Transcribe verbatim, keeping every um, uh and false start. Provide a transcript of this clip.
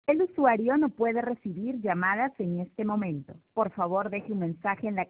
El usuario no puede recibir llamadas en este momento. Por favor, deje un mensaje en la